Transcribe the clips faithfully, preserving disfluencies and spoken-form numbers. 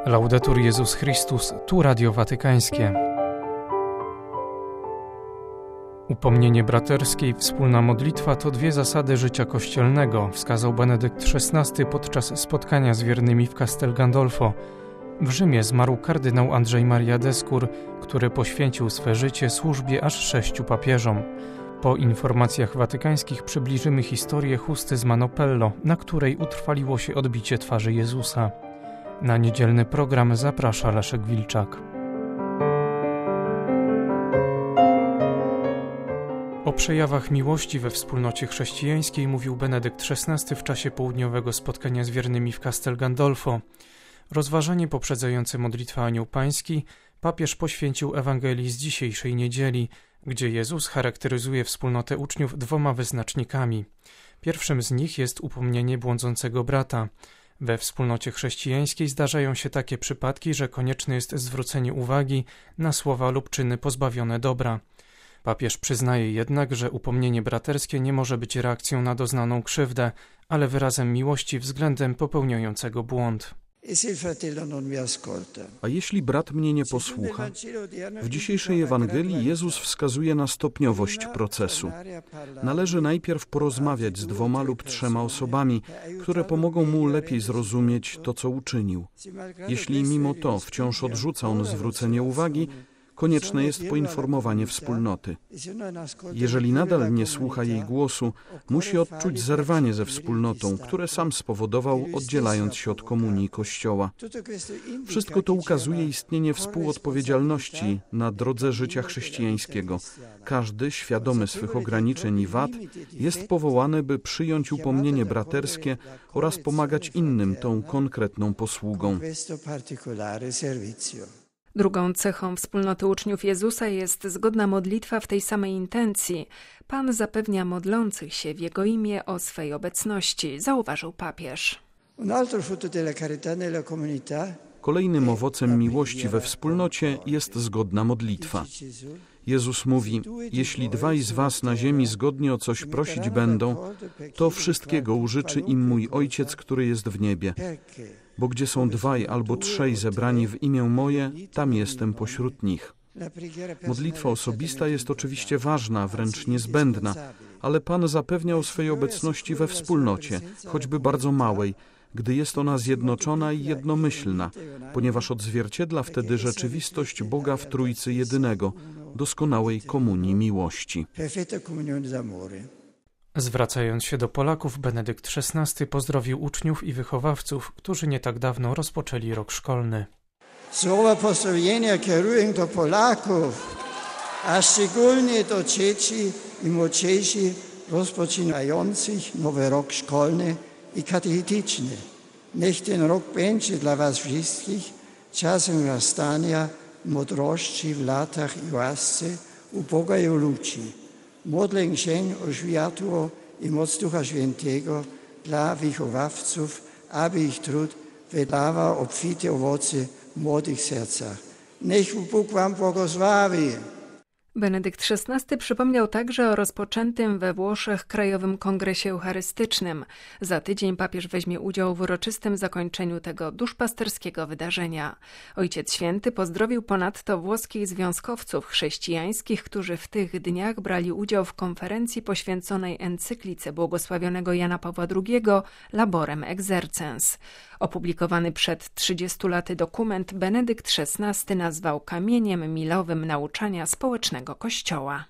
Laudetur Jezus Chrystus, tu Radio Watykańskie. Upomnienie braterskie i wspólna modlitwa to dwie zasady życia kościelnego, wskazał Benedykt szesnasty podczas spotkania z wiernymi w Castel Gandolfo. W Rzymie zmarł kardynał Andrzej Maria Descur, który poświęcił swe życie służbie aż sześciu papieżom. Po informacjach watykańskich przybliżymy historię chusty z Manopello, na której utrwaliło się odbicie twarzy Jezusa. Na niedzielny program zaprasza Leszek Wilczak. O przejawach miłości we wspólnocie chrześcijańskiej mówił Benedykt szesnasty w czasie południowego spotkania z wiernymi w Castel Gandolfo. Rozważanie poprzedzające modlitwę Anioł Pański papież poświęcił Ewangelii z dzisiejszej niedzieli, gdzie Jezus charakteryzuje wspólnotę uczniów dwoma wyznacznikami. Pierwszym z nich jest upomnienie błądzącego brata. We wspólnocie chrześcijańskiej zdarzają się takie przypadki, że konieczne jest zwrócenie uwagi na słowa lub czyny pozbawione dobra. Papież przyznaje jednak, że upomnienie braterskie nie może być reakcją na doznaną krzywdę, ale wyrazem miłości względem popełniającego błąd. A jeśli brat mnie nie posłucha? W dzisiejszej Ewangelii Jezus wskazuje na stopniowość procesu. Należy najpierw porozmawiać z dwoma lub trzema osobami, które pomogą mu lepiej zrozumieć to, co uczynił. Jeśli mimo to wciąż odrzuca on zwrócenie uwagi, konieczne jest poinformowanie wspólnoty. Jeżeli nadal nie słucha jej głosu, musi odczuć zerwanie ze wspólnotą, które sam spowodował, oddzielając się od komunii Kościoła. Wszystko to ukazuje istnienie współodpowiedzialności na drodze życia chrześcijańskiego. Każdy, świadomy swych ograniczeń i wad, jest powołany, by przyjąć upomnienie braterskie oraz pomagać innym tą konkretną posługą. Drugą cechą wspólnoty uczniów Jezusa jest zgodna modlitwa w tej samej intencji. Pan zapewnia modlących się w Jego imię o swej obecności, zauważył papież. Kolejnym owocem miłości we wspólnocie jest zgodna modlitwa. Jezus mówi: jeśli dwaj z was na ziemi zgodnie o coś prosić będą, to wszystkiego użyczy im mój Ojciec, który jest w niebie. Bo gdzie są dwaj albo trzej zebrani w imię moje, tam jestem pośród nich. Modlitwa osobista jest oczywiście ważna, wręcz niezbędna, ale Pan zapewnia o swej obecności we wspólnocie, choćby bardzo małej, gdy jest ona zjednoczona i jednomyślna, ponieważ odzwierciedla wtedy rzeczywistość Boga w Trójcy Jedynego, doskonałej komunii miłości. Zwracając się do Polaków, Benedykt szesnasty pozdrowił uczniów i wychowawców, którzy nie tak dawno rozpoczęli rok szkolny. Słowa pozdrowienia kieruję do Polaków, a szczególnie do dzieci i młodzieży rozpoczynających nowy rok szkolny i katechetyczny. Niech ten rok będzie dla was wszystkich czasem rastania, mądrości w latach i łasce u Boga i u ludzi. Modlę się o światło i moc Ducha Świętego dla wychowawców, aby ich trud wydawał obfite owoce w młodych sercach. Niech Bóg wam błogosławi. Benedykt szesnasty przypomniał także o rozpoczętym we Włoszech Krajowym Kongresie Eucharystycznym. Za tydzień papież weźmie udział w uroczystym zakończeniu tego duszpasterskiego wydarzenia. Ojciec Święty pozdrowił ponadto włoskich związkowców chrześcijańskich, którzy w tych dniach brali udział w konferencji poświęconej encyklice błogosławionego Jana Pawła drugiego Laborem Exercens. Opublikowany przed trzydziestu laty dokument Benedykt szesnasty nazwał kamieniem milowym nauczania społecznego Kościoła.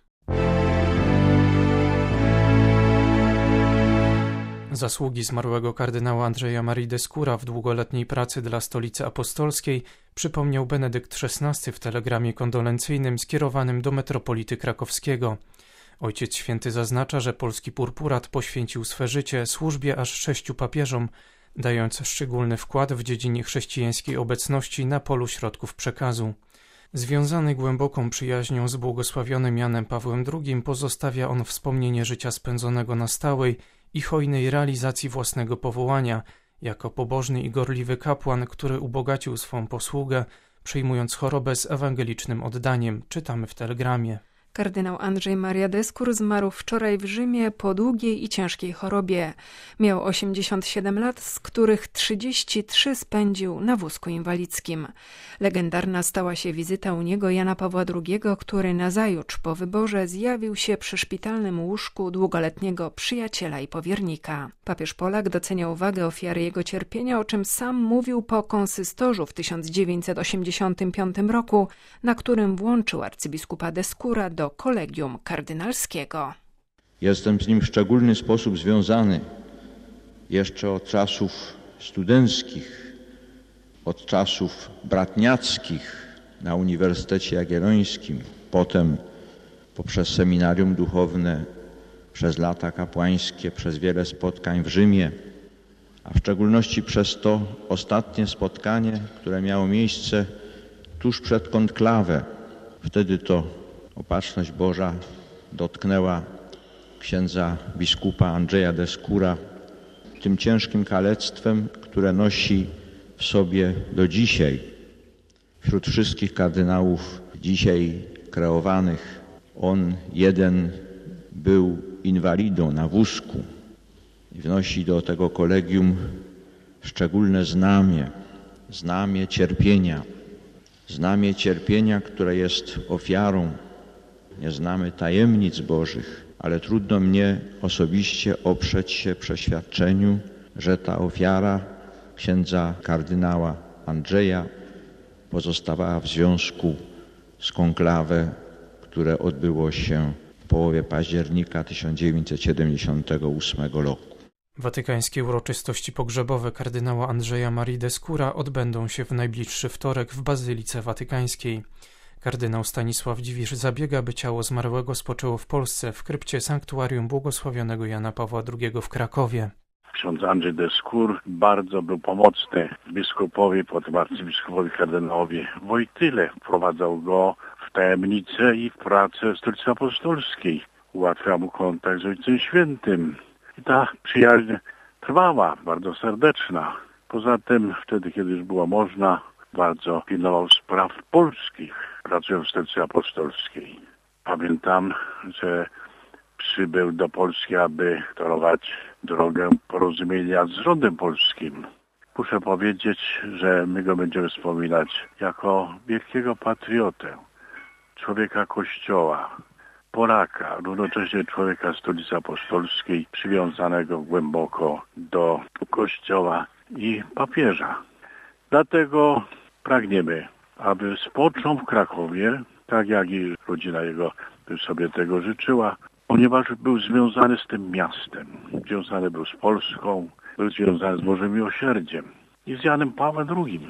Zasługi zmarłego kardynała Andrzeja Marii Descura w długoletniej pracy dla Stolicy Apostolskiej przypomniał Benedykt szesnasty w telegramie kondolencyjnym skierowanym do metropolity krakowskiego. Ojciec Święty zaznacza, że polski purpurat poświęcił swe życie służbie aż sześciu papieżom, dając szczególny wkład w dziedzinie chrześcijańskiej obecności na polu środków przekazu. Związany głęboką przyjaźnią z błogosławionym Janem Pawłem drugim pozostawia on wspomnienie życia spędzonego na stałej i hojnej realizacji własnego powołania, jako pobożny i gorliwy kapłan, który ubogacił swą posługę, przyjmując chorobę z ewangelicznym oddaniem, czytamy w telegramie. Kardynał Andrzej Maria Deskur zmarł wczoraj w Rzymie po długiej i ciężkiej chorobie. Miał osiemdziesiąt siedem lat, z których trzydzieści trzy spędził na wózku inwalidzkim. Legendarna stała się wizyta u niego Jana Pawła drugiego, który nazajutrz po wyborze zjawił się przy szpitalnym łóżku długoletniego przyjaciela i powiernika. Papież Polak doceniał wagę ofiary jego cierpienia, o czym sam mówił po konsystorzu w tysiąc dziewięćset osiemdziesiątym piątym roku, na którym włączył arcybiskupa Deskura do kolegium kardynalskiego. Jestem z nim w szczególny sposób związany jeszcze od czasów studenckich, od czasów bratniackich na Uniwersytecie Jagiellońskim, potem poprzez seminarium duchowne, przez lata kapłańskie, przez wiele spotkań w Rzymie, a w szczególności przez to ostatnie spotkanie, które miało miejsce tuż przed konklawę. Wtedy to opatrzność Boża dotknęła księdza biskupa Andrzeja Deskura tym ciężkim kalectwem, które nosi w sobie do dzisiaj. Wśród wszystkich kardynałów dzisiaj kreowanych on jeden był inwalidą na wózku i wnosi do tego kolegium szczególne znamię, znamię cierpienia, znamię cierpienia, które jest ofiarą. Nie znamy tajemnic Bożych, ale trudno mnie osobiście oprzeć się przeświadczeniu, że ta ofiara księdza kardynała Andrzeja pozostawała w związku z konklawę, które odbyło się w połowie października tysiąc dziewięćset siedemdziesiątego ósmego roku. Watykańskie uroczystości pogrzebowe kardynała Andrzeja Marii Deskura odbędą się w najbliższy wtorek w Bazylice Watykańskiej. Kardynał Stanisław Dziwisz zabiega, by ciało zmarłego spoczęło w Polsce w krypcie Sanktuarium Błogosławionego Jana Pawła drugiego w Krakowie. Ksiądz Andrzej Deskur bardzo był pomocny biskupowi, potem arcybiskupowi kardynałowi Wojtyle. Wprowadzał go w tajemnicę i w pracę Stolicy Apostolskiej. Ułatwiał mu kontakt z Ojcem Świętym. I ta przyjaźń trwała, bardzo serdeczna. Poza tym, wtedy, kiedy już było można, bardzo pilnował spraw polskich, pracując w Stolicy Apostolskiej. Pamiętam, że przybył do Polski, aby torować drogę porozumienia z rządem polskim. Muszę powiedzieć, że my go będziemy wspominać jako wielkiego patriotę, człowieka Kościoła, Polaka, równocześnie człowieka Stolicy Apostolskiej, przywiązanego głęboko do Kościoła i papieża. Dlatego pragniemy, aby spoczął w Krakowie, tak jak i rodzina jego by sobie tego życzyła, ponieważ był związany z tym miastem, związany był z Polską, był związany z Bożym Miłosierdziem i z Janem Pawłem drugim.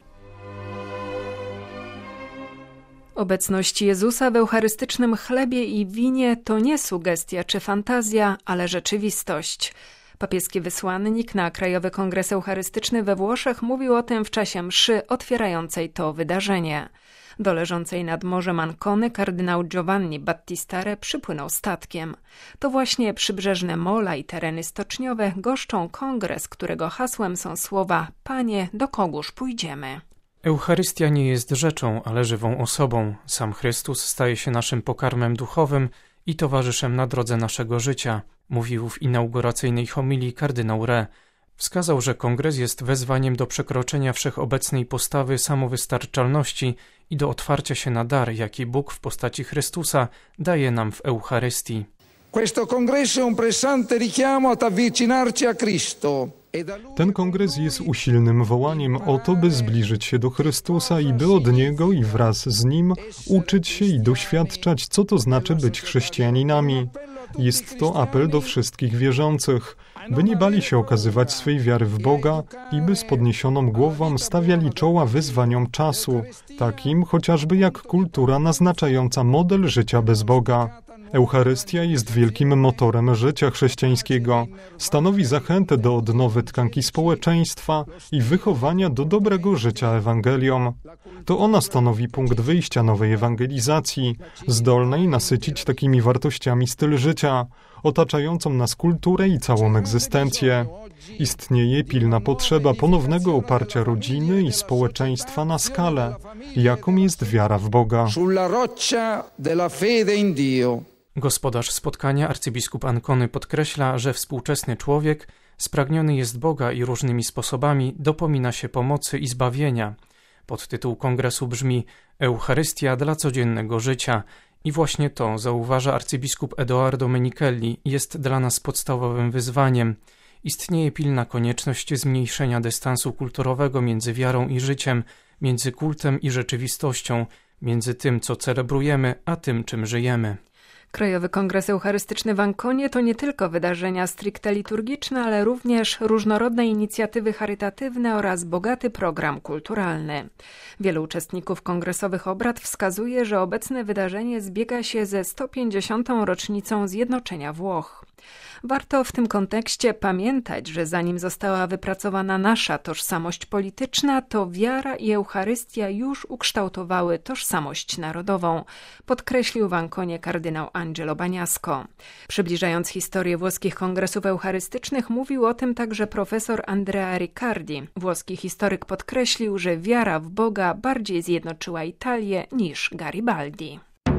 Obecność Jezusa w eucharystycznym chlebie i winie to nie sugestia czy fantazja, ale rzeczywistość. Papieski wysłannik na Krajowy Kongres Eucharystyczny we Włoszech mówił o tym w czasie mszy otwierającej to wydarzenie. Do leżącej nad morzem Ancony kardynał Giovanni Battistare przypłynął statkiem. To właśnie przybrzeżne mola i tereny stoczniowe goszczą kongres, którego hasłem są słowa „Panie, do kogóż pójdziemy?”. Eucharystia nie jest rzeczą, ale żywą osobą. Sam Chrystus staje się naszym pokarmem duchowym i towarzyszem na drodze naszego życia, mówił w inauguracyjnej homilii kardynał Re. Wskazał, że kongres jest wezwaniem do przekroczenia wszechobecnej postawy samowystarczalności i do otwarcia się na dar, jaki Bóg w postaci Chrystusa daje nam w Eucharystii. Questo congresso è un pressante richiamo ad avvicinarci a Cristo. Ten kongres jest usilnym wołaniem o to, by zbliżyć się do Chrystusa i by od Niego i wraz z Nim uczyć się i doświadczać, co to znaczy być chrześcijaninami. Jest to apel do wszystkich wierzących, by nie bali się okazywać swej wiary w Boga i by z podniesioną głową stawiali czoła wyzwaniom czasu, takim chociażby jak kultura naznaczająca model życia bez Boga. Eucharystia jest wielkim motorem życia chrześcijańskiego. Stanowi zachętę do odnowy tkanki społeczeństwa i wychowania do dobrego życia Ewangelią. To ona stanowi punkt wyjścia nowej ewangelizacji, zdolnej nasycić takimi wartościami styl życia, otaczającą nas kulturę i całą egzystencję. Istnieje pilna potrzeba ponownego oparcia rodziny i społeczeństwa na skalę, jaką jest wiara w Boga. Gospodarz spotkania, arcybiskup Ancony, podkreśla, że współczesny człowiek spragniony jest Boga i różnymi sposobami dopomina się pomocy i zbawienia. Podtytuł kongresu brzmi Eucharystia dla codziennego życia i właśnie to, zauważa arcybiskup Edoardo Menichelli, jest dla nas podstawowym wyzwaniem. Istnieje pilna konieczność zmniejszenia dystansu kulturowego między wiarą i życiem, między kultem i rzeczywistością, między tym, co celebrujemy, a tym, czym żyjemy. Krajowy Kongres Eucharystyczny w Anconie to nie tylko wydarzenia stricte liturgiczne, ale również różnorodne inicjatywy charytatywne oraz bogaty program kulturalny. Wielu uczestników kongresowych obrad wskazuje, że obecne wydarzenie zbiega się ze sto pięćdziesiątą rocznicą zjednoczenia Włoch. Warto w tym kontekście pamiętać, że zanim została wypracowana nasza tożsamość polityczna, to wiara i Eucharystia już ukształtowały tożsamość narodową, podkreślił w Anconie kardynał Angelo Bagnasco. Przybliżając historię włoskich kongresów eucharystycznych, mówił o tym także profesor Andrea Riccardi. Włoski historyk podkreślił, że wiara w Boga bardziej zjednoczyła Italię niż Garibaldi.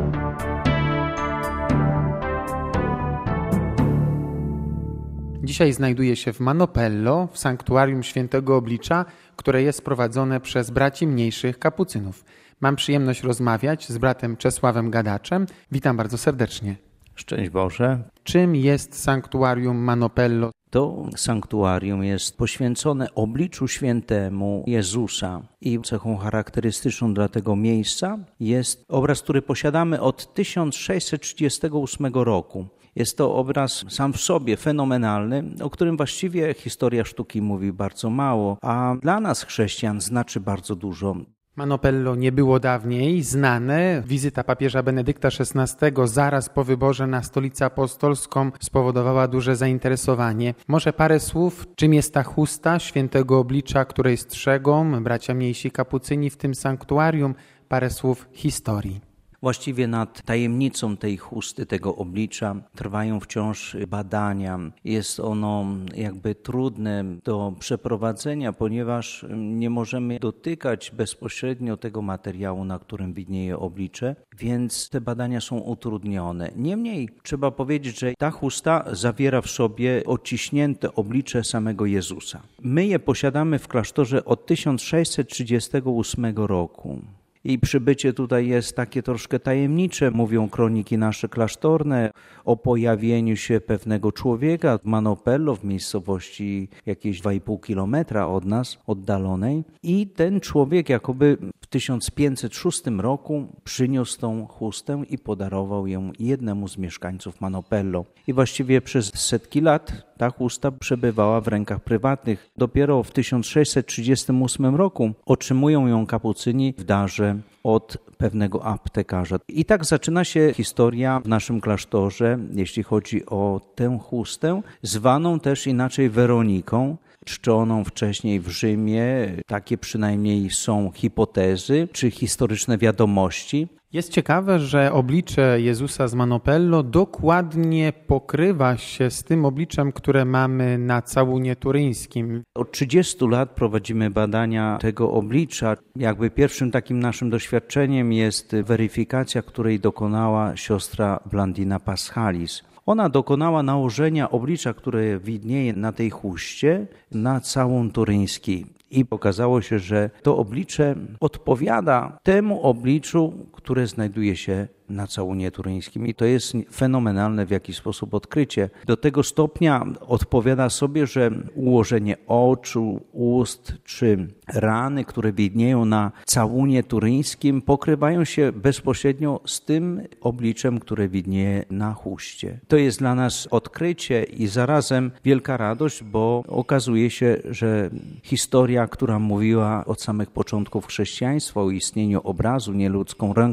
Dzisiaj znajduję się w Manopello, w sanktuarium Świętego Oblicza, które jest prowadzone przez braci mniejszych kapucynów. Mam przyjemność rozmawiać z bratem Czesławem Gadaczem. Witam bardzo serdecznie. Szczęść Boże. Czym jest sanktuarium Manopello? To sanktuarium jest poświęcone obliczu świętemu Jezusa i cechą charakterystyczną dla tego miejsca jest obraz, który posiadamy od tysiąc sześćset trzydziestego ósmego roku. Jest to obraz sam w sobie fenomenalny, o którym właściwie historia sztuki mówi bardzo mało, a dla nas chrześcijan znaczy bardzo dużo. Manopello nie było dawniej znane. Wizyta papieża Benedykta szesnastego zaraz po wyborze na stolicę apostolską spowodowała duże zainteresowanie. Może parę słów, czym jest ta chusta Świętego Oblicza, której strzegą bracia mniejsi kapucyni w tym sanktuarium? Parę słów historii. Właściwie nad tajemnicą tej chusty, tego oblicza trwają wciąż badania. Jest ono jakby trudne do przeprowadzenia, ponieważ nie możemy dotykać bezpośrednio tego materiału, na którym widnieje oblicze, więc te badania są utrudnione. Niemniej trzeba powiedzieć, że ta chusta zawiera w sobie odciśnięte oblicze samego Jezusa. My je posiadamy w klasztorze od tysiąc sześćset trzydziestego ósmego roku. I przybycie tutaj jest takie troszkę tajemnicze, mówią kroniki nasze klasztorne, o pojawieniu się pewnego człowieka w Manopello, w miejscowości jakieś dwa i pół kilometra od nas, oddalonej. I ten człowiek jakoby w tysiąc pięćset szóstym roku przyniósł tą chustę i podarował ją jednemu z mieszkańców Manopello. I właściwie przez setki lat ta chusta przebywała w rękach prywatnych. Dopiero w tysiąc sześćset trzydziestym ósmym roku otrzymują ją kapucyni w darze od pewnego aptekarza. I tak zaczyna się historia w naszym klasztorze, jeśli chodzi o tę chustę, zwaną też inaczej Weroniką, czczoną wcześniej w Rzymie. Takie przynajmniej są hipotezy czy historyczne wiadomości. Jest ciekawe, że oblicze Jezusa z Manopello dokładnie pokrywa się z tym obliczem, które mamy na całunie turyńskim. Od trzydziestu lat prowadzimy badania tego oblicza. Jakby pierwszym takim naszym doświadczeniem jest weryfikacja, której dokonała siostra Blandina Paschalis. Ona dokonała nałożenia oblicza, które widnieje na tej chuście, na całun turyński. I okazało się, że to oblicze odpowiada temu obliczu, które znajduje się na całunie turyńskim. I to jest fenomenalne w jakiś sposób odkrycie. Do tego stopnia odpowiada sobie, że ułożenie oczu, ust czy rany, które widnieją na całunie turyńskim, pokrywają się bezpośrednio z tym obliczem, które widnieje na chuście. To jest dla nas odkrycie i zarazem wielka radość, bo okazuje się, że historia, która mówiła od samych początków chrześcijaństwa o istnieniu obrazu nieludzką ręką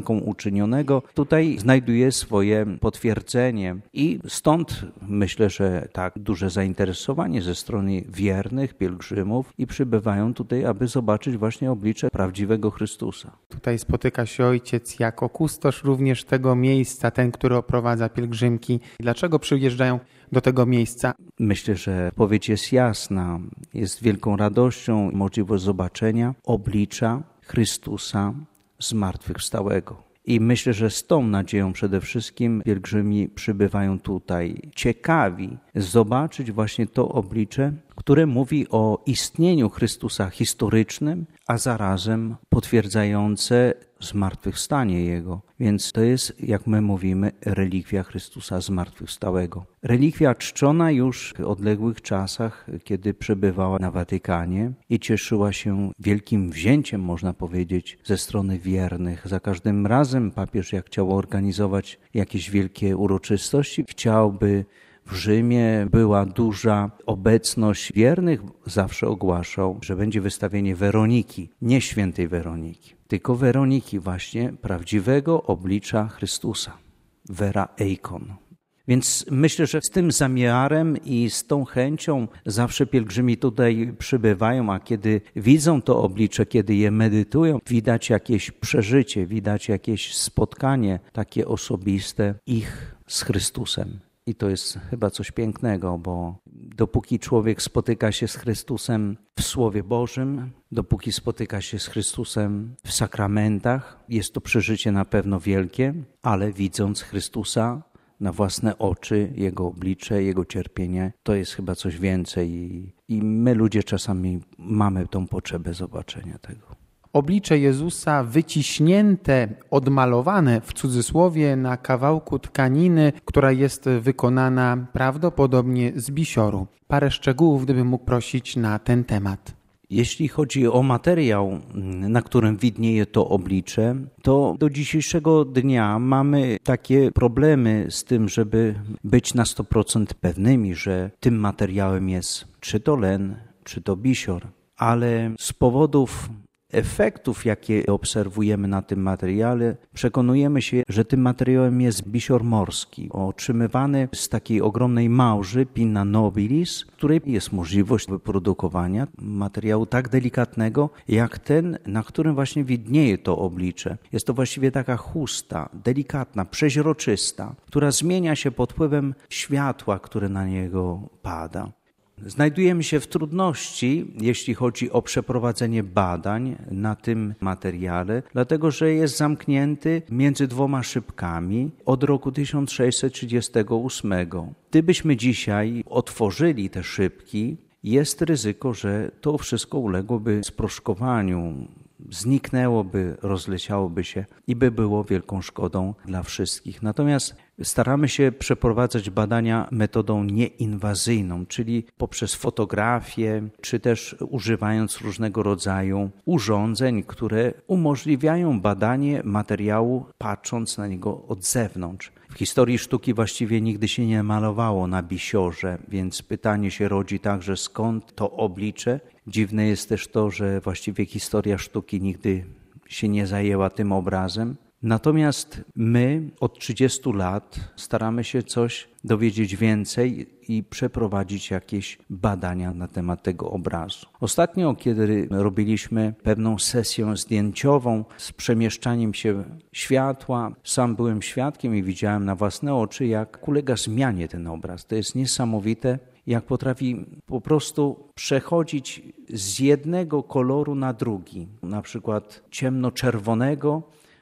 ręką uczynionego, tutaj znajduje swoje potwierdzenie i stąd myślę, że tak duże zainteresowanie ze strony wiernych pielgrzymów i przybywają tutaj, aby zobaczyć właśnie oblicze prawdziwego Chrystusa. Tutaj spotyka się ojciec jako kustosz również tego miejsca, ten, który oprowadza pielgrzymki. Dlaczego przyjeżdżają do tego miejsca? Myślę, że odpowiedź jest jasna. Jest wielką radością możliwość zobaczenia oblicza Chrystusa zmartwychwstałego. I myślę, że z tą nadzieją przede wszystkim pielgrzymi przybywają tutaj, ciekawi zobaczyć właśnie to oblicze, które mówi o istnieniu Chrystusa historycznym, a zarazem potwierdzające zmartwychwstanie Jego. Więc to jest, jak my mówimy, relikwia Chrystusa zmartwychwstałego. Relikwia czczona już w odległych czasach, kiedy przebywała na Watykanie i cieszyła się wielkim wzięciem, można powiedzieć, ze strony wiernych. Za każdym razem papież, jak chciał organizować jakieś wielkie uroczystości, chciałby w Rzymie była duża obecność wiernych, zawsze ogłaszał, że będzie wystawienie Weroniki, nie świętej Weroniki, tylko Weroniki właśnie prawdziwego oblicza Chrystusa, vera eikon. Więc myślę, że z tym zamiarem i z tą chęcią zawsze pielgrzymi tutaj przybywają, a kiedy widzą to oblicze, kiedy je medytują, widać jakieś przeżycie, widać jakieś spotkanie takie osobiste ich z Chrystusem. I to jest chyba coś pięknego, bo dopóki człowiek spotyka się z Chrystusem w Słowie Bożym, dopóki spotyka się z Chrystusem w sakramentach, jest to przeżycie na pewno wielkie, ale widząc Chrystusa na własne oczy, Jego oblicze, Jego cierpienie, to jest chyba coś więcej i my ludzie czasami mamy tą potrzebę zobaczenia tego. Oblicze Jezusa wyciśnięte, odmalowane w cudzysłowie na kawałku tkaniny, która jest wykonana prawdopodobnie z bisioru. Parę szczegółów, gdybym mógł prosić na ten temat. Jeśli chodzi o materiał, na którym widnieje to oblicze, to do dzisiejszego dnia mamy takie problemy z tym, żeby być na sto procent pewnymi, że tym materiałem jest czy to len, czy to bisior. Ale z powodów efektów, jakie obserwujemy na tym materiale, przekonujemy się, że tym materiałem jest bisior morski, otrzymywany z takiej ogromnej małży, pinna nobilis, w której jest możliwość wyprodukowania materiału tak delikatnego, jak ten, na którym właśnie widnieje to oblicze. Jest to właściwie taka chusta, delikatna, przeźroczysta, która zmienia się pod wpływem światła, które na niego pada. Znajdujemy się w trudności, jeśli chodzi o przeprowadzenie badań na tym materiale, dlatego że jest zamknięty między dwoma szybkami od roku tysiąc sześćset trzydziestego ósmego. Gdybyśmy dzisiaj otworzyli te szybki, jest ryzyko, że to wszystko uległoby sproszkowaniu, zniknęłoby, rozleciałoby się i by było wielką szkodą dla wszystkich. Natomiast staramy się przeprowadzać badania metodą nieinwazyjną, czyli poprzez fotografię, czy też używając różnego rodzaju urządzeń, które umożliwiają badanie materiału, patrząc na niego od zewnątrz. W historii sztuki właściwie nigdy się nie malowało na bisiorze, więc pytanie się rodzi także, skąd to oblicze. Dziwne jest też to, że właściwie historia sztuki nigdy się nie zajęła tym obrazem. Natomiast my od trzydziestu lat staramy się coś dowiedzieć więcej i przeprowadzić jakieś badania na temat tego obrazu. Ostatnio, kiedy robiliśmy pewną sesję zdjęciową z przemieszczaniem się światła, sam byłem świadkiem i widziałem na własne oczy, jak ulega zmianie ten obraz. To jest niesamowite, jak potrafi po prostu przechodzić z jednego koloru na drugi, na przykład ciemnoczerwonego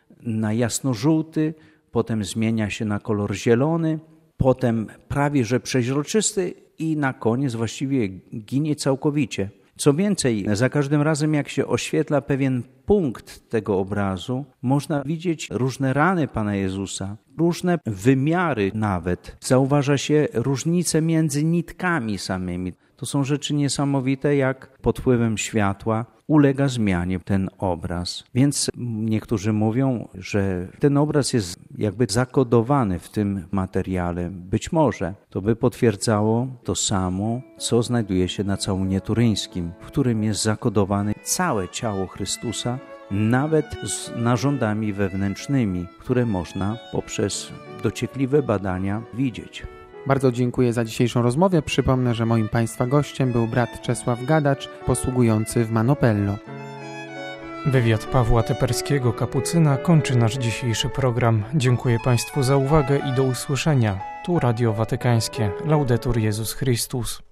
na jasnożółty, potem zmienia się na kolor zielony, potem prawie że przeźroczysty i na koniec właściwie ginie całkowicie. Co więcej, za każdym razem jak się oświetla pewien punkt tego obrazu, można widzieć różne rany Pana Jezusa, różne wymiary nawet. Zauważa się różnice między nitkami samymi. To są rzeczy niesamowite, jak pod wpływem światła ulega zmianie ten obraz. Więc niektórzy mówią, że ten obraz jest jakby zakodowany w tym materiale. Być może to by potwierdzało to samo, co znajduje się na całunie turyńskim, w którym jest zakodowane całe ciało Chrystusa nawet z narządami wewnętrznymi, które można poprzez dociekliwe badania widzieć. Bardzo dziękuję za dzisiejszą rozmowę. Przypomnę, że moim Państwa gościem był brat Czesław Gadacz, posługujący w Manopello. Wywiad Pawła Teperskiego, kapucyna, kończy nasz dzisiejszy program. Dziękuję Państwu za uwagę i do usłyszenia. Tu Radio Watykańskie. Laudetur Jezus Chrystus.